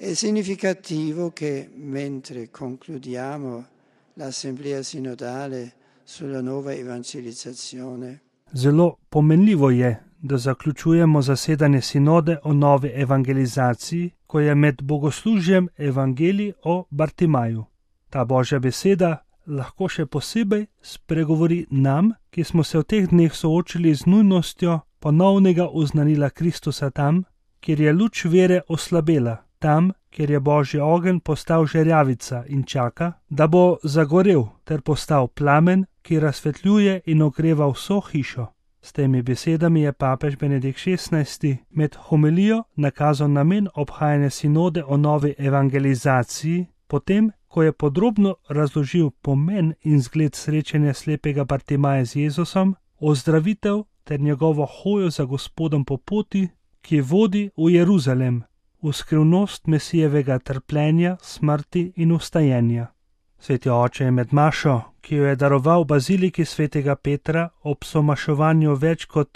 È significativo che mentre concludiamo l'assemblea sinodale sulla nuova evangelizzazione, Zelo pomenljivo je, da zaključujemo zasedanje sinode o novi evangelizaciji, ko je med bogoslužjem evangelij o Bartimaju. Ta Božja beseda lahko še posebej spregovori nam, ki smo se v teh dneh soočili z nujnostjo ponovnega oznanila Kristusa tam, kjer je luč vere oslabela, tam, kjer je Božji ogenj postal žerjavica in čaka, da bo zagorel ter postal plamen, ki razsvetljuje in ogreva vso hišo. S temi besedami je papež Benedikt XVI med homilijo nakazal namen obhajanja sinode o novi evangelizaciji, potem, ko je podrobno razložil pomen in zgled srečanja slepega Bartimaja z Jezusom, ozdravitev ter njegovo hojo za Gospodom po poti, ki vodi v Jeruzalem, v skrivnost Mesijevega trpljenja, smrti in vstajenja. Sveti oče je med mašo, ki jo je daroval baziliki svetega Petra ob somaševanju več kot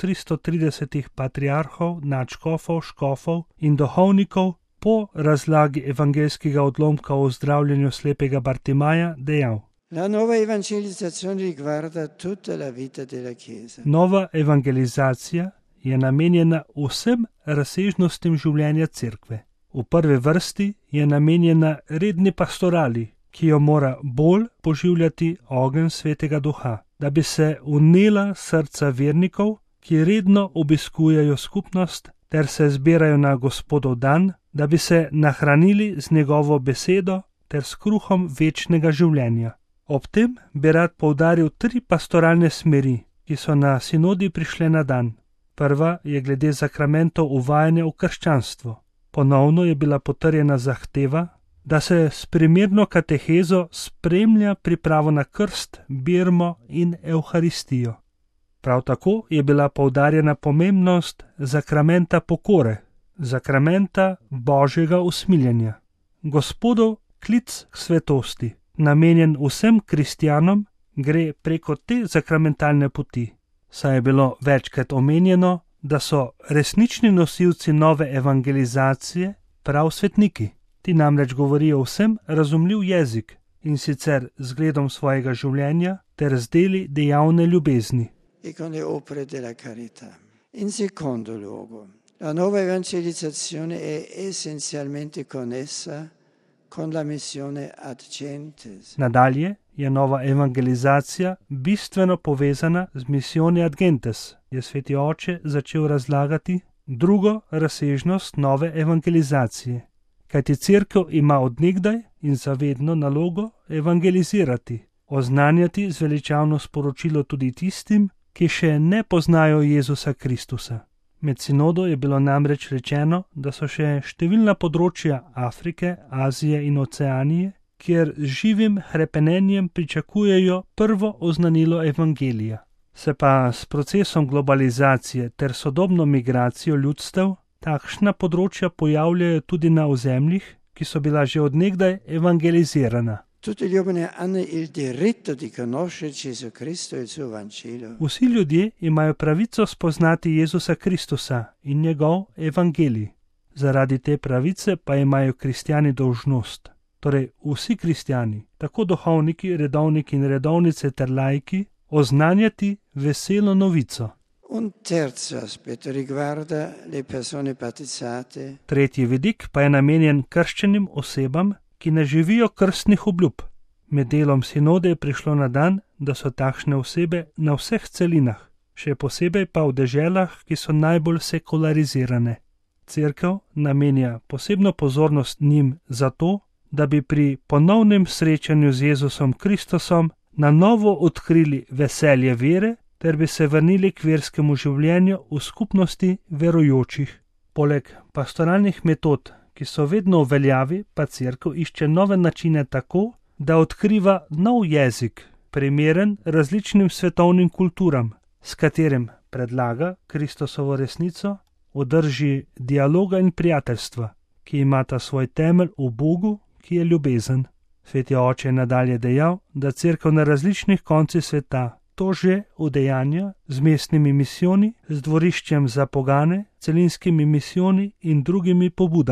330 patriarhov, nadškofov, škofov in duhovnikov, po razlagi evangeljskega odlomka o zdravljenju slepega Bartimaja dejal: La nuova evangelizzazione riguarda tutta la vita della Chiesa. Nova evangelizacija je namenjena vsem razsežnostim življenja cerkve. V prvi vrsti je namenjena redni pastorali, ki jo mora bolj poživljati ogenj Svetega Duha, da bi se vnela srca vernikov, ki redno obiskujejo skupnost ter se zbirajo na Gospodov dan, da bi se nahranili z njegovo besedo ter s kruhom večnega življenja. Ob tem bi rad poudaril 3 pastoralne smeri, ki so na sinodi prišle na dan. Prva je glede sakramentov uvajanja v krščanstvo. Ponovno je bila potrjena zahteva, da se s primerno katehezo spremlja pripravo na krst, birmo in evharistijo. Prav tako je bila poudarjena pomembnost sakramenta pokore, sakramenta Božjega usmiljenja. Gospodov klic k svetosti, namenjen vsem kristjanom, gre preko te sakramentalne poti, saj je bilo večkrat omenjeno, da so resnični nosilci nove evangelizacije prav svetniki. Ti namreč govorijo vsem razumljiv jezik in sicer zgledom svojega življenja ter z deli dejavne ljubezni. E con le opere della carità. In secondo luogo, la nuova evangelizzazione è essenzialmente connessa con la missione ad gentes. Nadalje je nova evangelizacija bistveno povezana z misione ad gentes, je sveti oče začel razlagati drugo razsežnost nove evangelizacije. Kajti cerkev ima od nekdaj in zavedno nalogo evangelizirati, oznanjati zveličavno sporočilo tudi tistim, ki še ne poznajo Jezusa Kristusa. Med sinodo je bilo namreč rečeno, da so še številna področja Afrike, Azije in Oceanije, kjer z živim hrepenenjem pričakujejo prvo oznanilo evangelija. Se pa s procesom globalizacije ter sodobno migracijo ljudstev takšna področja pojavljajo tudi na ozemljih, ki so bila že od nekdaj evangelizirana. Tutti gli uomini hanno il diritto di conoscere Gesù Cristo e il suo Vangelo. Vsi ljudje imajo pravico spoznati Jezusa Kristusa in njegov evangelij. Zaradi te pravice pa imajo kristjani dolžnost, torej vsi kristjani, tako duhovniki, redovniki in redovnice ter laiki, oznanjati veselo novico. Un terzo aspetto riguarda le persone battezzate. Tretji vidik pa je namenjen krščenim osebam, ki ne živijo krstnih obljub. Med delom sinode je prišlo na dan, da so takšne osebe na vseh celinah, še posebej pa v deželah, ki so najbolj sekularizirane. Cerkev namenja posebno pozornost njim zato, da bi pri ponovnem srečanju z Jezusom Kristusom na novo odkrili veselje vere ter bi se vrnili k verskemu življenju v skupnosti verujočih. Poleg pastoralnih metod, ki so vedno v veljavi, pa cerkev išče nove načine tako, da odkriva nov jezik, primeren različnim svetovnim kulturam, s katerim predlaga Kristusovo resnico v drži dialoga in prijateljstva, ki imata svoj temelj v Bogu, ki je ljubezen. Sveti oče je nadalje dejal, da cerkev na različnih koncih sveta to že udejanja z mestnimi misijoni, z dvoriščem za pogane, celinskimi misijoni in drugimi pobudami.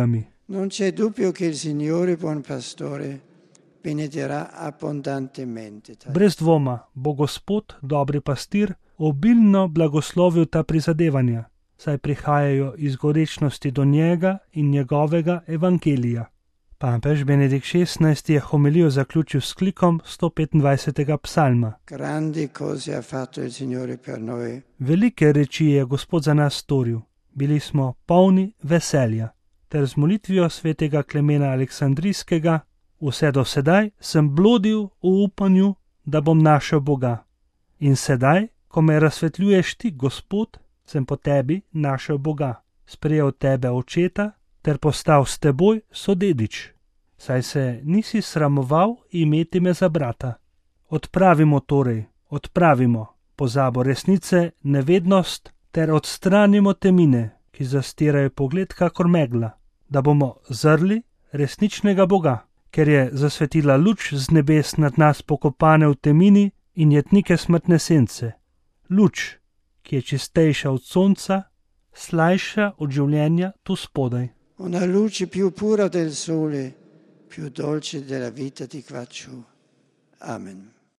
Non c'è dubbio che il Signore buon pastore benedirà abbondantemente. Brez dvoma bo Gospod, dobri pastir, obilno blagoslovil ta prizadevanja, saj prihajajo iz gorečnosti do njega in njegovega evangelija. Papež Benedikt XVI je homilijo zaključil s klikom 125. psalma. Grandi cose ha fatto il Signore per noi. Velike reči je Gospod za nas storil, bili smo polni veselja. Ter z molitvijo svetega Klemena Aleksandrijskega, vse do sedaj sem blodil v upanju, da bom našel Boga. In sedaj, ko me razsvetljuješ ti, Gospod, sem po tebi našel Boga, sprejel tebe očeta, ter postal s teboj sodedič, saj se nisi sramoval imeti me za brata. Odpravimo pozabo resnice, nevednost, ter odstranimo temine, ki zastirajo pogled kakor megla, da bomo zrli resničnega Boga, ker je zasvetila luč z nebes nad nas pokopane v temini in jetnike smrtne sence. Luč, ki je čistejša od sonca, slajša od življenja tu spodaj. Una luce più pura del sole, più dolce della vita di qua giù. Amen.